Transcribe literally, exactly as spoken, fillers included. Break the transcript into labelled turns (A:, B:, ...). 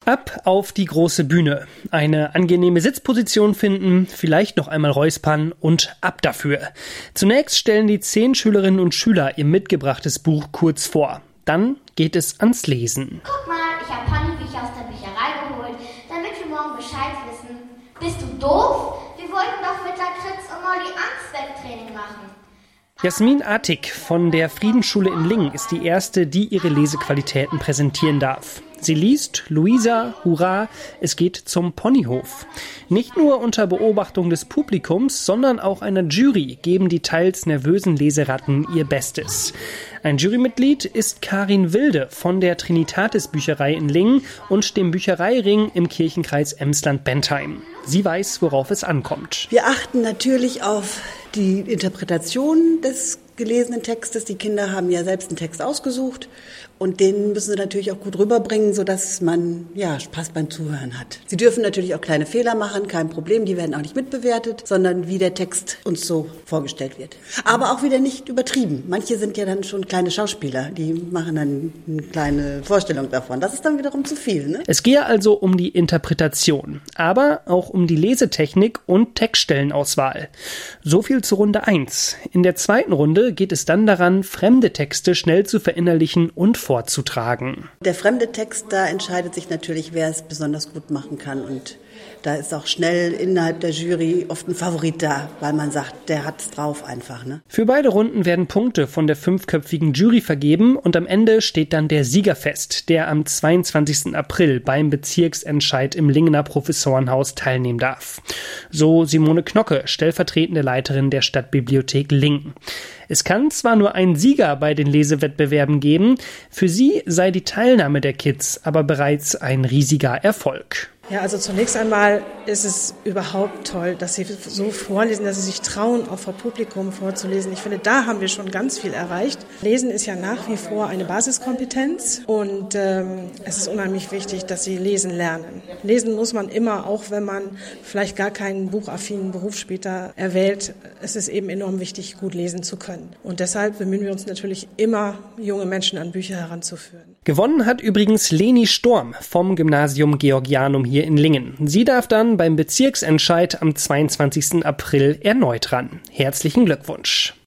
A: Ab auf die große Bühne. Eine angenehme Sitzposition finden, vielleicht noch einmal räuspern und ab dafür. Zunächst stellen die zehn Schülerinnen und Schüler ihr mitgebrachtes Buch kurz vor. Dann geht es ans Lesen.
B: Guck mal, ich habe Ponnybücher aus der Bücherei geholt, damit wir morgen Bescheid wissen. Bist du doof? Wir wollten doch mit Lakritz und Molly Angstwegtraining machen.
A: Jasmin Artig von der Friedensschule in Lingen ist die erste, die ihre Lesequalitäten präsentieren darf. Sie liest Luisa, hurra, es geht zum Ponyhof. Nicht nur unter Beobachtung des Publikums, sondern auch einer Jury geben die teils nervösen Leseratten ihr Bestes. Ein Jurymitglied ist Karin Wilde von der Trinitatis Bücherei in Lingen und dem Büchereiring im Kirchenkreis Emsland-Bentheim. Sie weiß, worauf es ankommt.
C: Wir achten natürlich auf die Interpretation des gelesenen Textes. Die Kinder haben ja selbst einen Text ausgesucht und den müssen sie natürlich auch gut rüberbringen, sodass man ja Spaß beim Zuhören hat. Sie dürfen natürlich auch kleine Fehler machen, kein Problem, die werden auch nicht mitbewertet, sondern wie der Text uns so vorgestellt wird. Aber auch wieder nicht übertrieben. Manche sind ja dann schon kleine Schauspieler, die machen dann eine kleine Vorstellung davon. Das ist dann wiederum zu viel, ne?
A: Es gehe also um die Interpretation, aber auch um die Lesetechnik und Textstellenauswahl. So viel zu Runde eins. In der zweiten Runde geht es dann daran, fremde Texte schnell zu verinnerlichen und vorzutragen.
C: Der fremde Text, da entscheidet sich natürlich, wer es besonders gut machen kann, und da ist auch schnell innerhalb der Jury oft ein Favorit da, weil man sagt, der hat's drauf einfach, ne?
A: Für beide Runden werden Punkte von der fünfköpfigen Jury vergeben und am Ende steht dann der Sieger fest, der am zweiundzwanzigsten April beim Bezirksentscheid im Lingener Professorenhaus teilnehmen darf. So Simone Knocke, stellvertretende Leiterin der Stadtbibliothek Lingen. Es kann zwar nur einen Sieger bei den Lesewettbewerben geben, für sie sei die Teilnahme der Kids aber bereits ein riesiger Erfolg.
D: Ja, also zunächst einmal ist es überhaupt toll, dass Sie so vorlesen, dass Sie sich trauen, auch vor Publikum vorzulesen. Ich finde, da haben wir schon ganz viel erreicht. Lesen ist ja nach wie vor eine Basiskompetenz und ähm, es ist unheimlich wichtig, dass Sie lesen lernen. Lesen muss man immer, auch wenn man vielleicht gar keinen buchaffinen Beruf später erwählt. Es ist eben enorm wichtig, gut lesen zu können. Und deshalb bemühen wir uns natürlich immer, junge Menschen an Bücher heranzuführen.
A: Gewonnen hat übrigens Leni Storm vom Gymnasium Georgianum hier in Lingen. Sie darf dann beim Bezirksentscheid am zweiundzwanzigsten April erneut ran. Herzlichen Glückwunsch.